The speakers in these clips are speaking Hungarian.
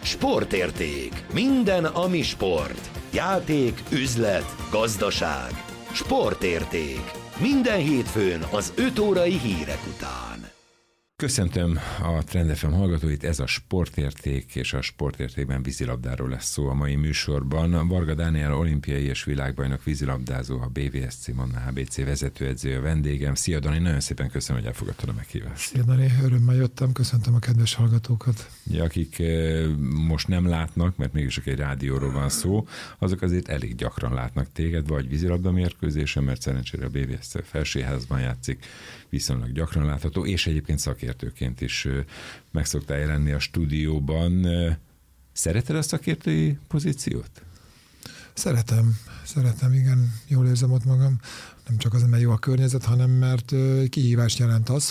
Sportérték. Minden, ami sport. Játék, üzlet, gazdaság. Sportérték. Minden hétfőn az 5 órai hírek után. Köszöntöm a Trend FM hallgatóit, ez a Sportérték, és a Sportértékben vízilabdáról lesz szó a mai műsorban. Varga Dániel olimpiai és világbajnok vízilabdázó, a BVSC Manna HBC vezetőedzője a vendégem. Szia Dani, nagyon szépen köszönöm, hogy elfogadtad a meghívást. Szia Dani, örömmel jöttem, köszöntöm a kedves hallgatókat. Ja, akik most nem látnak, mert mégis egy rádióról van szó, azok azért elég gyakran látnak téged, vagy vízilabda mérkőzésen, mert szerencsére a BVSC felsőházban játszik, viszonylag gyakran látható, és egyébként szakértőként is meg szoktál jelenni a stúdióban. Szereted a szakértői pozíciót? Szeretem, igen, jól érzem ott magam. Nem csak azért, mert jó a környezet, hanem mert kihívást jelent az,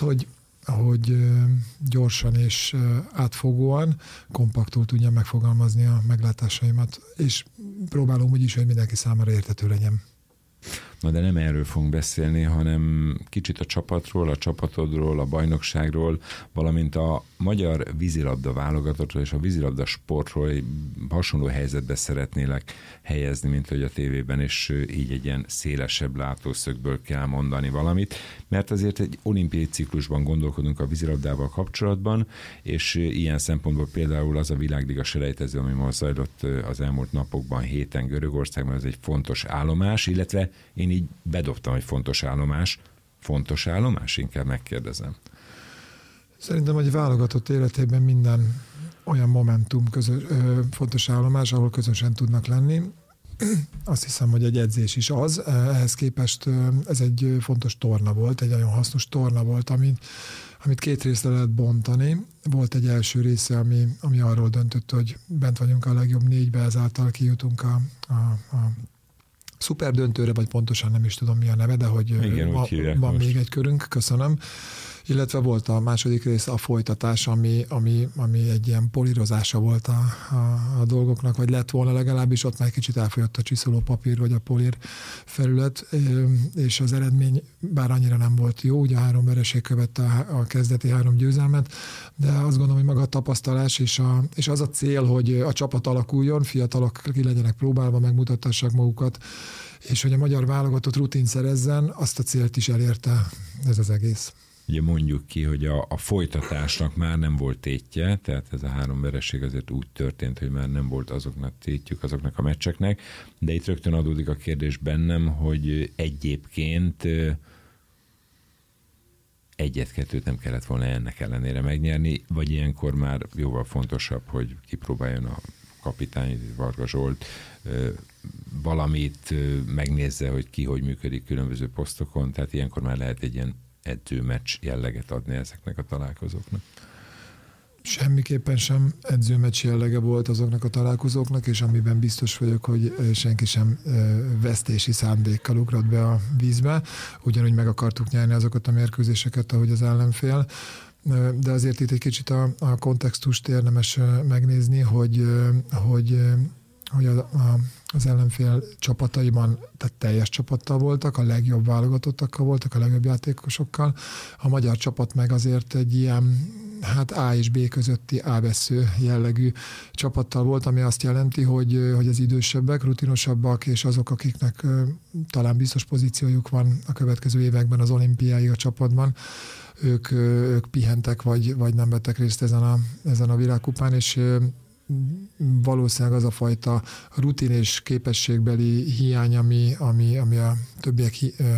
hogy gyorsan és átfogóan, kompaktul tudjam megfogalmazni a meglátásaimat, és próbálom úgy is, hogy mindenki számára érthető legyen. Na de nem erről fogunk beszélni, hanem kicsit a csapatról, a csapatodról, a bajnokságról, valamint a magyar vízilabda válogatottról és a vízilabda sportról hasonló helyzetbe szeretnélek helyezni, mint hogy a tévében, és így egy ilyen szélesebb látószögből kell mondani valamit, mert azért egy olimpiai ciklusban gondolkodunk a vízilabdával kapcsolatban, és ilyen szempontból például az a világliga selejtező, ami most zajlott az elmúlt napokban, héten Görögországban, ez egy fontos állomás, illetve én így bedobtam, hogy fontos állomás. Fontos állomás? Inkább megkérdezem. Szerintem, hogy válogatott életében minden olyan momentum fontos állomás, ahol közösen tudnak lenni. Azt hiszem, hogy egy edzés is az. Ehhez képest ez egy fontos torna volt, egy nagyon hasznos torna volt, amit két részre lehet bontani. Volt egy első része, ami arról döntött, hogy bent vagyunk a legjobb 4-be, ezáltal kijutunk a szuperdöntőre, vagy pontosan nem is tudom mi a neve, de hogy igen, van még egy körünk, köszönöm. Illetve volt a második rész, a folytatás, ami egy ilyen polírozása volt a dolgoknak, vagy lett volna legalábbis, ott már kicsit elfogyott a csiszoló papír, vagy a polír felület, és az eredmény bár annyira nem volt jó, ugye 3 vereség követte a kezdeti 3 győzelmet, de azt gondolom, hogy maga a tapasztalás, és az a cél, hogy a csapat alakuljon, fiatalok ki legyenek próbálva, megmutattassák magukat, és hogy a magyar válogatott rutin szerezzen, azt a célt is elérte ez az egész. Ugye mondjuk ki, hogy a folytatásnak már nem volt tétje, tehát ez a 3 vereség azért úgy történt, hogy már nem volt azoknak tétjük, azoknak a meccseknek, de itt rögtön adódik a kérdés bennem, hogy egyébként 1-2 nem kellett volna ennek ellenére megnyerni, vagy ilyenkor már jóval fontosabb, hogy kipróbáljon a kapitány Varga Zsolt valamit, megnézze, hogy ki hogy működik különböző posztokon, tehát ilyenkor már lehet egy ilyen edzőmeccs jelleget adni ezeknek a találkozóknak. Semmiképpen sem edzőmeccs jellege volt azoknak a találkozóknak, és amiben biztos vagyok, hogy senki sem vesztési szándékkal ugrott be a vízbe, ugyanúgy meg akartuk nyerni azokat a mérkőzéseket, ahogy az ellenfél, de azért itt egy kicsit a kontextust érdemes megnézni, hogy az ellenfél csapataiban, tehát teljes csapattal voltak, a legjobb válogatottakkal voltak, a legjobb játékosokkal. A magyar csapat meg azért egy ilyen, A és B közötti A-vessző jellegű csapattal volt, ami azt jelenti, hogy az idősebbek, rutinosabbak, és azok, akiknek talán biztos pozíciójuk van a következő években az olimpiáig a csapatban, ők pihentek, vagy nem vettek részt ezen a világkupán, és valószínűleg az a fajta rutin és képességbeli hiány, ami a többiek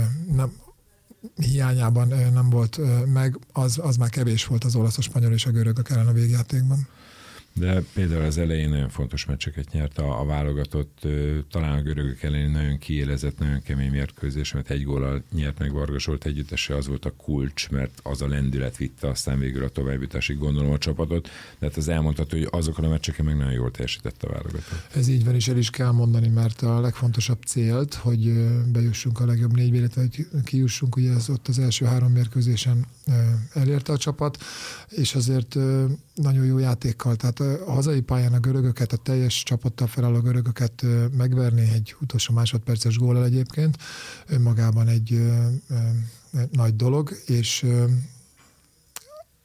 hiányában nem volt meg, az már kevés volt az olasz, a spanyol és a görögök ellen a végjátékban. De például az elején nagyon fontos meccseket nyert a válogatott, talán a görögök elleni nagyon kiélezett, nagyon kemény mérkőzés, mert 1 góllal nyert meg Varga Zsolt együttese, az volt a kulcs, mert az a lendület vitte aztán végül a továbbjutásig, gondolom, a csapatot, de hát az elmondható, hogy azokon a meccseken meg nagyon jól teljesített a válogatott. Ez így van, és el is kell mondani, mert a legfontosabb célt, hogy bejussunk a legjobb 4-be, illetve hogy kijussunk, ugye ez ott az első 3 mérkőzésen elérte a csapat, és azért nagyon jó játékkal, tehát a hazai pályán a görögöket, a teljes csapattal felálló görögöket megverni egy utolsó másodperces góllal egyébként önmagában egy nagy dolog, és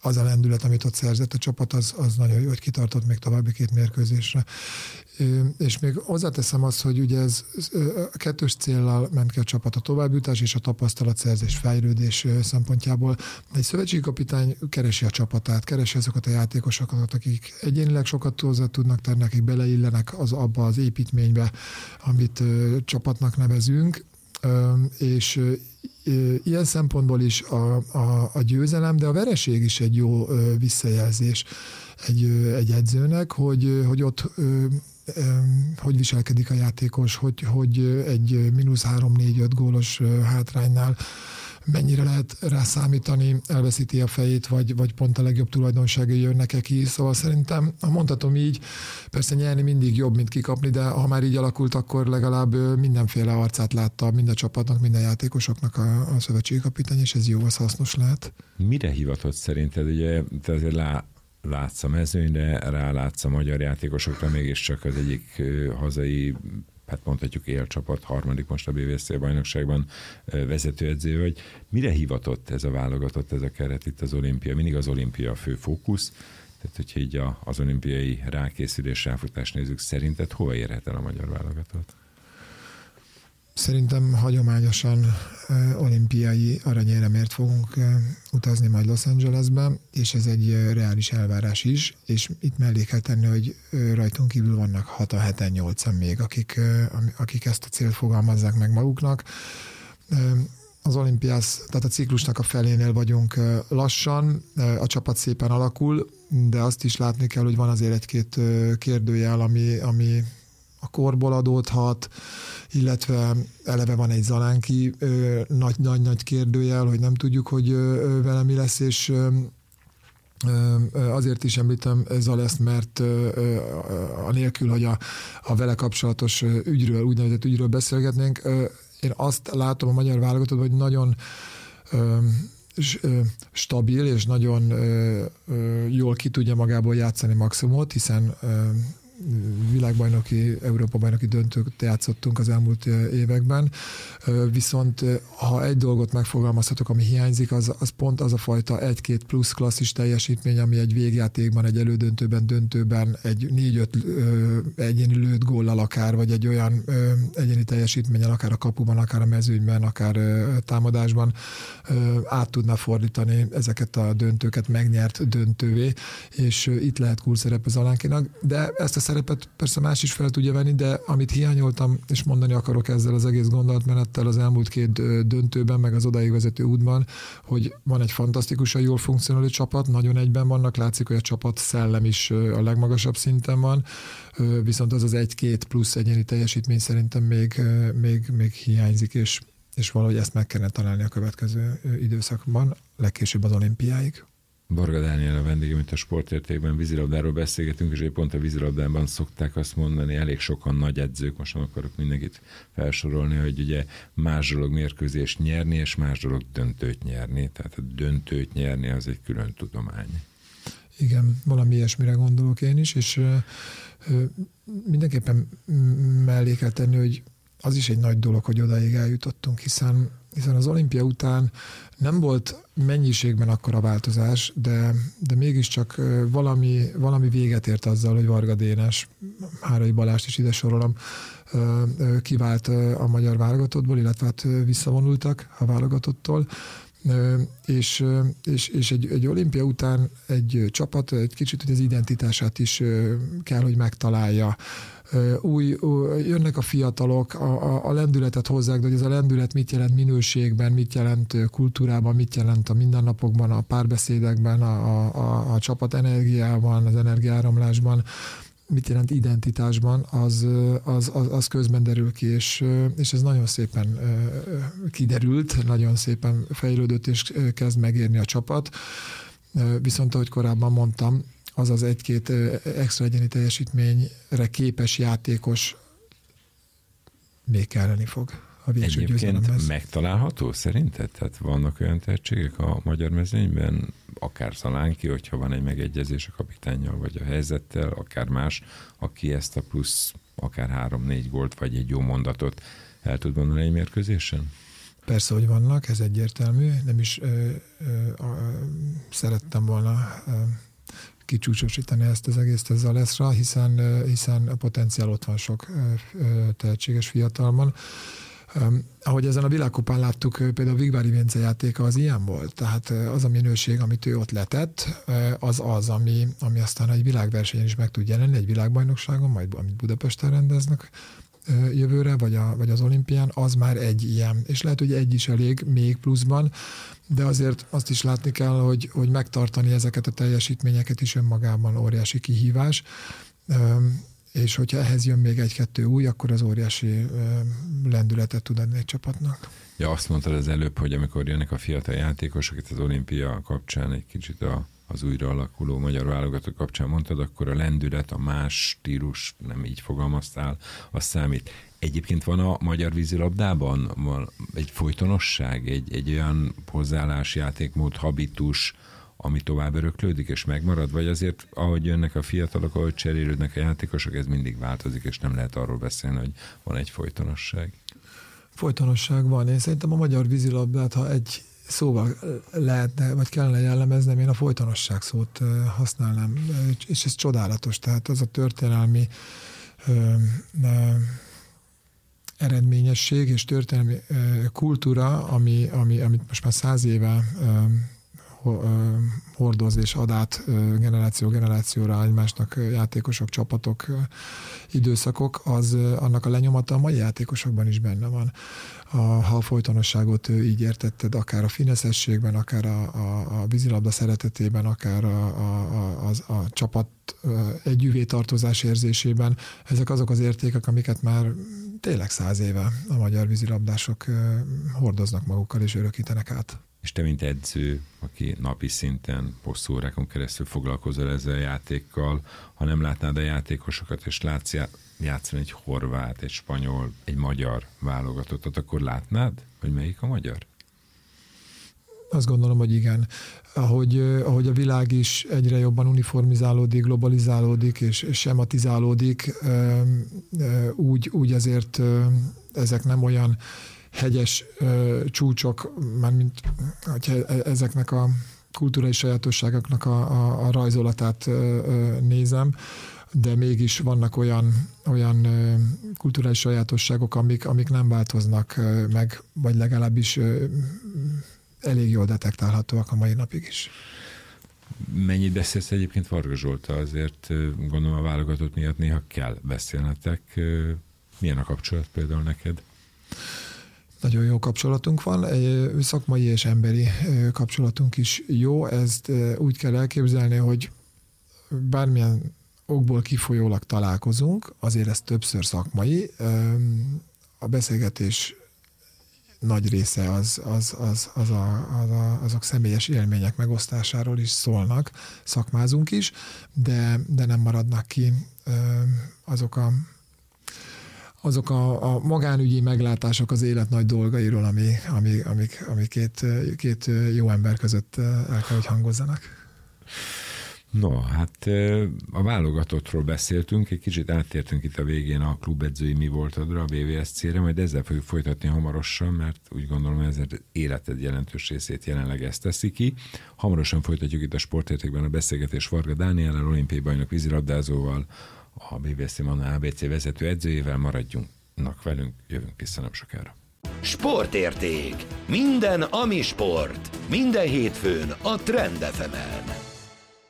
az a lendület, amit ott szerzett a csapat, az nagyon jó, hogy kitartott még további 2 mérkőzésre. És még hozzáteszem azt, hogy ugye ez a kettős céllal ment ki a csapat, a továbbjutás és a tapasztalatszerzés, fejlődés szempontjából. Egy szövetségi kapitány keresi a csapatát, keresi azokat a játékosokat, akik egyénileg sokat hozzá tudnak tenni, akik beleillenek abba az építménybe, amit csapatnak nevezünk, és ilyen szempontból is a győzelem, de a vereség is egy jó visszajelzés egy edzőnek, hogy ott hogy viselkedik a játékos, hogy egy -3-4-5 gólos hátránynál mennyire lehet rá számítani, elveszíti a fejét, vagy pont a legjobb tulajdonságai jönnek ki. Szóval szerintem, ha mondhatom így, persze nyerni mindig jobb, mint kikapni, de ha már így alakult, akkor legalább mindenféle arcát látta mind a csapatnak, minden játékosoknak a szövetségi kapitány, és ez jó, az hasznos lehet. Mire hivatott szerinted? Ugye te azért látsz a mezőnyre, rálátsz a magyar játékosokra, mégiscsak az egyik hazai, hát mondhatjuk élcsapat, 3. most a BVSC bajnokságban vezetőedző vagy. Mire hivatott ez a válogatott, ez a keret itt az olimpia? Mindig az olimpia a fő fókusz, tehát hogyha így az olimpiai rákészülés, ráfutást nézzük, szerinted hova érhet el a magyar válogatott? Szerintem hagyományosan olimpiai aranyéremért fogunk utazni majd Los Angelesbe, és ez egy reális elvárás is, és itt mellé kell tenni, hogy rajtunk kívül vannak 6-7-en, 8-en még, akik ezt a célt fogalmazzák meg maguknak. Az olimpiász, tehát a ciklusnak a felénél vagyunk lassan, a csapat szépen alakul, de azt is látni kell, hogy van azért egy-két kérdőjel, ami a korból adódhat, illetve eleve van egy Zalánki nagy kérdőjel, hogy nem tudjuk, hogy vele mi lesz, és azért is említem Zaleszt, mert anélkül, hogy a vele kapcsolatos ügyről, úgynevezett ügyről beszélgetnénk, én azt látom a magyar válogatottban, hogy nagyon stabil és nagyon jól ki tudja magából játszani maximumot, hiszen világbajnoki, Európa-bajnoki döntőt játszottunk az elmúlt években, viszont ha egy dolgot megfogalmazhatok, ami hiányzik, az pont az a fajta 1-2 plusz klasszis teljesítmény, ami egy végjátékban, egy elődöntőben, döntőben, egy 4-5 egyéni lőtt góllal akár, vagy egy olyan egyéni teljesítménnyel, akár a kapuban, akár a mezőnyben, akár támadásban át tudná fordítani ezeket a döntőket megnyert döntővé, és itt lehet kulcsszerep az Alánkinak, de ezt a szerepet persze más is fel tudja venni, de amit hiányoltam, és mondani akarok ezzel az egész gondolatmenettel az elmúlt 2 döntőben, meg az odáig vezető útban, hogy van egy fantasztikusan jól funkcionáló csapat, nagyon egyben vannak, látszik, hogy a csapat szellem is a legmagasabb szinten van, viszont az 1-2 plusz egyéni teljesítmény szerintem még hiányzik, és valahogy ezt meg kellene találni a következő időszakban, legkésőbb az olimpiáig. Varga Dániel a vendégem, itt a Sportértékben vízilabdáról beszélgetünk, és pont a vízilabdában szokták azt mondani, elég sokan nagy edzők, most nem akarok mindenkit felsorolni, hogy ugye más dolog mérkőzést nyerni, és más dolog döntőt nyerni. Tehát a döntőt nyerni az egy külön tudomány. Igen, valami ilyesmire gondolok én is, és mindenképpen mellé kell tenni, hogy az is egy nagy dolog, hogy odáig eljutottunk, hiszen az olimpia után nem volt mennyiségben akkora változás, de mégiscsak valami véget ért azzal, hogy Varga Dénes, Hárai Balást is ide sorolom, kivált a magyar válogatottból, illetve hát visszavonultak a válogatottól, és egy olimpia után egy csapat egy kicsit hogy az identitását is kell, hogy megtalálja. Jönnek a fiatalok, a lendületet hozzák, de hogy ez a lendület mit jelent minőségben, mit jelent kultúrában, mit jelent a mindennapokban, a párbeszédekben, a csapat energiában, az energiáramlásban, mit jelent identitásban, az közben derül ki, és ez nagyon szépen kiderült, nagyon szépen fejlődött, és kezd megérni a csapat. Viszont, ahogy korábban mondtam, az 1-2 extra egyéni teljesítményre képes játékos még kelleni fog a végső győzelemhez. Egyébként megtalálható szerinted? Tehát vannak olyan tehetségek a magyar mezőnyben, akár Szalánki, hogyha van egy megegyezés a kapitánnyal, vagy a helyzettel, akár más, aki ezt a plusz akár 3-4 gólt, vagy egy jó mondatot el tud mondani egy mérkőzésen? Persze, hogy vannak, ez egyértelmű, nem is szerettem volna kicsúcsosítani ezt az egész a Zaleszra, hiszen a potenciál ott van sok tehetséges fiatalban. Ahogy ezen a világkupán láttuk, például Vigvári Vince játéka az ilyen volt. Tehát az a minőség, amit ő ott letett, ami aztán egy világversenyen is meg tud jelenni, egy világbajnokságon, majd amit Budapesten rendeznek jövőre, vagy az olimpián, az már egy ilyen. És lehet, hogy egy is elég még pluszban, de azért azt is látni kell, hogy megtartani ezeket a teljesítményeket is önmagában óriási kihívás. És hogyha ehhez jön még egy-kettő új, akkor az óriási lendületet tud adni egy csapatnak. Ja, azt mondtad az előbb, hogy amikor jönnek a fiatal játékosok, itt az olimpia kapcsán egy kicsit az újra alakuló magyar válogatott kapcsán mondtad, akkor a lendület, a más stílus, nem így fogalmaztál, az számít. Egyébként van a magyar vízilabdában egy folytonosság, egy olyan hozzáállás, játékmód, habitus, ami tovább öröklődik és megmarad, vagy azért, ahogy jönnek a fiatalok, ahogy cserélődnek a játékosok, ez mindig változik, és nem lehet arról beszélni, hogy van egy folytonosság? Folytonosság van. Én szerintem a magyar vízilabdát, ha egy szóval lehetne, vagy kellene jellemeznem, én a folytonosság szót használnám, és ez csodálatos. Tehát az a történelmi eredményesség és történelmi kultúra, amit most már 100 éve hordoz és ad át generációra egymásnak játékosok, csapatok, időszakok, annak a lenyomata a mai játékosokban is benne van. Ha a folytonosságot így értetted, akár a fineszességben, akár a vízilabda szeretetében, akár a csapat együvé tartozás érzésében, ezek azok az értékek, amiket már tényleg 100 éve a magyar vízilabdások hordoznak magukkal és örökítenek át. És te, mint edző, aki napi szinten, hosszú órákon keresztül foglalkozol ezzel a játékkal, ha nem látnád a játékosokat, és látsz játszani egy horvát, egy spanyol, egy magyar válogatottat, akkor látnád, hogy melyik a magyar? Azt gondolom, hogy igen. Ahogy a világ is egyre jobban uniformizálódik, globalizálódik és sematizálódik, úgy azért ezek nem olyan hegyes csúcsok, mármint ezeknek a kulturális sajátosságoknak a rajzolatát nézem, de mégis vannak olyan kulturális sajátosságok, amik nem változnak meg, vagy legalábbis elég jól detektálhatóak a mai napig is. Mennyit beszélsz egyébként Varga Zsolttal? Azért gondolom a válogatott miatt néha kell beszélnetek. Milyen a kapcsolat például neked? Nagyon jó kapcsolatunk van, szakmai és emberi kapcsolatunk is jó. Ezt úgy kell elképzelni, hogy bármilyen okból kifolyólag találkozunk, azért ez többször szakmai. A beszélgetés nagy része azok személyes élmények megosztásáról is szólnak, szakmázunk is, de nem maradnak ki azok a magánügyi meglátások az élet nagy dolgairól, ami két jó ember között el kell, hogy hangozzanak. No, hát a válogatottról beszéltünk, egy kicsit áttértünk itt a végén a klubedzői mi voltadra, a VVSC-re, majd ezzel fogjuk folytatni hamarosan, mert úgy gondolom, hogy ez életed jelentős részét jelenleg ezt teszi ki. Hamarosan folytatjuk itt a Sportértékben a beszélgetés Varga Dániellel, olimpiai bajnok vízilabdázóval, a BVSC Manna ABC vezető edzőjével. Maradjunknak velünk, jövünk vissza nem sokára. Sportérték. Minden, ami sport. Minden hétfőn a Trend FM-en.